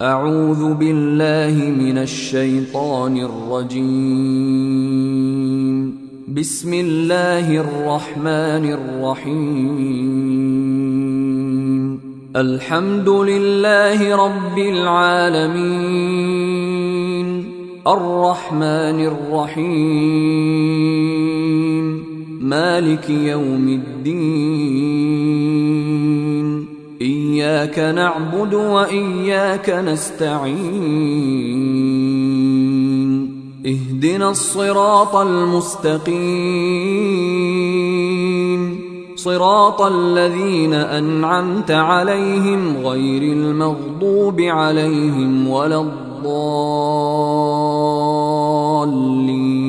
أعوذ بالله من الشيطان الرجيم. بسم الله الرحمن الرحيم. الحمد لله رب العالمين، الرحمن الرحيم، مالك يوم الدين، إياك نعبد وإياك نستعين، اهدنا الصراط المستقيم، صراط الذين أنعمت عليهم غير المغضوب عليهم ولا الضالين.